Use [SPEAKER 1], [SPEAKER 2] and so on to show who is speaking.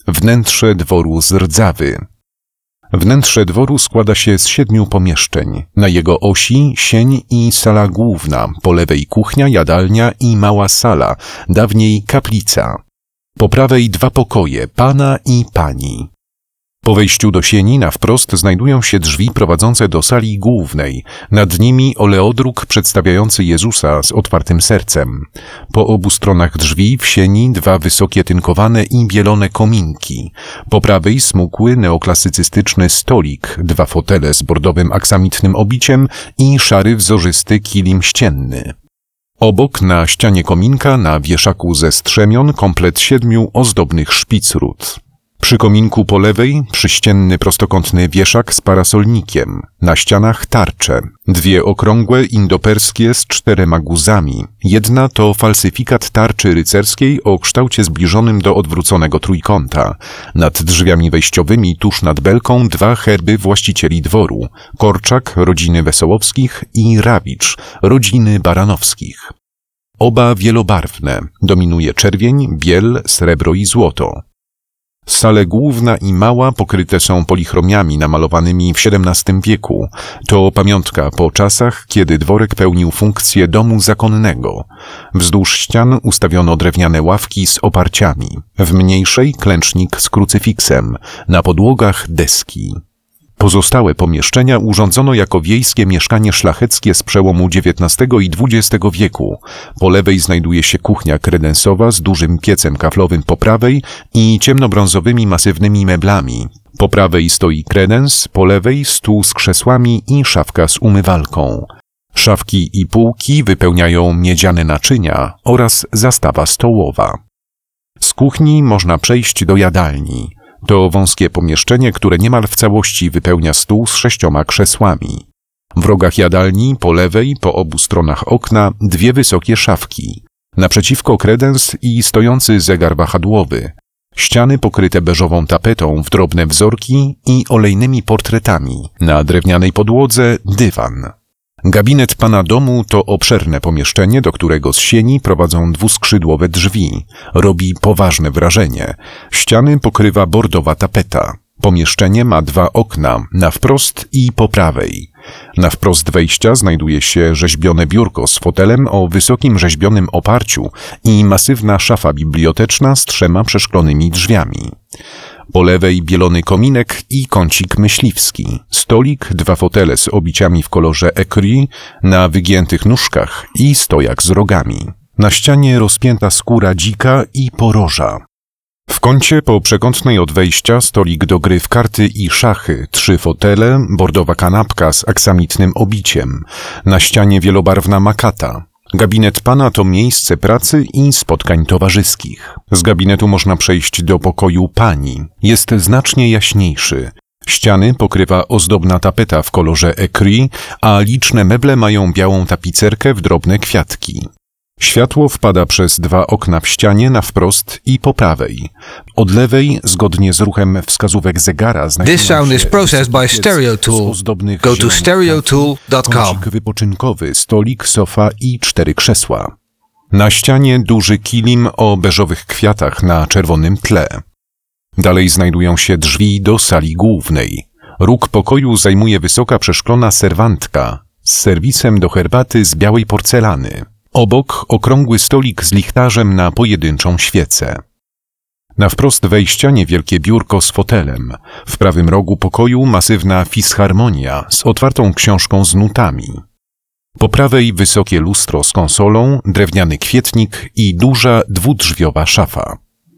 [SPEAKER 1] Wnętrze dworu z rdzawy. Wnętrze dworu składa się z 7 pomieszczeń. Na jego osi sień i sala główna, po lewej kuchnia, jadalnia i mała sala, dawniej kaplica. Po prawej 2 pokoje, pana i pani. Po wejściu do sieni na wprost znajdują się drzwi prowadzące do sali głównej. Nad nimi oleodruk przedstawiający Jezusa z otwartym sercem. Po obu stronach drzwi w sieni 2 wysokie tynkowane i bielone kominki. Po prawej smukły neoklasycystyczny stolik, 2 fotele z bordowym aksamitnym obiciem i szary wzorzysty kilim ścienny. Obok na ścianie kominka na wieszaku ze strzemion komplet 7 ozdobnych szpicrut. Przy kominku po lewej przyścienny prostokątny wieszak z parasolnikiem, na ścianach tarcze, 2 okrągłe indoperskie z 4 guzami. Jedna to falsyfikat tarczy rycerskiej o kształcie zbliżonym do odwróconego trójkąta. Nad drzwiami wejściowymi tuż nad belką 2 herby właścicieli dworu, Korczak rodziny Wesołowskich i Rawicz rodziny Baranowskich. Oba wielobarwne, dominuje czerwień, biel, srebro i złoto. Sale główna i mała pokryte są polichromiami namalowanymi w XVII wieku. To pamiątka po czasach, kiedy dworek pełnił funkcję domu zakonnego. Wzdłuż ścian ustawiono drewniane ławki z oparciami. W mniejszej klęcznik z krucyfiksem, na podłogach deski. Pozostałe pomieszczenia urządzono jako wiejskie mieszkanie szlacheckie z przełomu XIX i XX wieku. Po lewej znajduje się kuchnia kredensowa z dużym piecem kaflowym po prawej i ciemnobrązowymi masywnymi meblami. Po prawej stoi kredens, po lewej stół z krzesłami i szafka z umywalką. Szafki i półki wypełniają miedziane naczynia oraz zastawa stołowa. Z kuchni można przejść do jadalni. To wąskie pomieszczenie, które niemal w całości wypełnia stół z 6 krzesłami. W rogach jadalni, po lewej, po obu stronach okna, 2 wysokie szafki. Naprzeciwko kredens i stojący zegar wahadłowy. Ściany pokryte beżową tapetą w drobne wzorki i olejnymi portretami. Na drewnianej podłodze dywan. Gabinet pana domu to obszerne pomieszczenie, do którego z sieni prowadzą 2skrzydłowe drzwi. Robi poważne wrażenie. Ściany pokrywa bordowa tapeta. Pomieszczenie ma 2 okna, na wprost i po prawej. Na wprost wejścia znajduje się rzeźbione biurko z fotelem o wysokim rzeźbionym oparciu i masywna szafa biblioteczna z 3 przeszklonymi drzwiami. Po lewej bielony kominek i kącik myśliwski, stolik, 2 fotele z obiciami w kolorze écru na wygiętych nóżkach i stojak z rogami. Na ścianie rozpięta skóra dzika i poroża. W kącie po przekątnej od wejścia stolik do gry w karty i szachy, 3 fotele, bordowa kanapka z aksamitnym obiciem. Na ścianie wielobarwna makata. Gabinet pana to miejsce pracy i spotkań towarzyskich. Z gabinetu można przejść do pokoju pani. Jest znacznie jaśniejszy. Ściany pokrywa ozdobna tapeta w kolorze écru, a liczne meble mają białą tapicerkę w drobne kwiatki. Światło wpada przez 2 okna w ścianie na wprost i po prawej. Od lewej, zgodnie z ruchem wskazówek zegara, znajduje się
[SPEAKER 2] This sound is processed by StereoTool. Go to stereotool.com.
[SPEAKER 1] Kącik wypoczynkowy, stolik, sofa i 4 krzesła. Na ścianie duży kilim o beżowych kwiatach na czerwonym tle. Dalej znajdują się drzwi do sali głównej. Róg pokoju zajmuje wysoka przeszklona serwantka z serwisem do herbaty z białej porcelany. Obok okrągły stolik z lichtarzem na pojedynczą świecę. Na wprost wejścia niewielkie biurko z fotelem. W prawym rogu pokoju masywna fisharmonia z otwartą książką z nutami. Po prawej wysokie lustro z konsolą, drewniany kwietnik i duża 2drzwiowa szafa.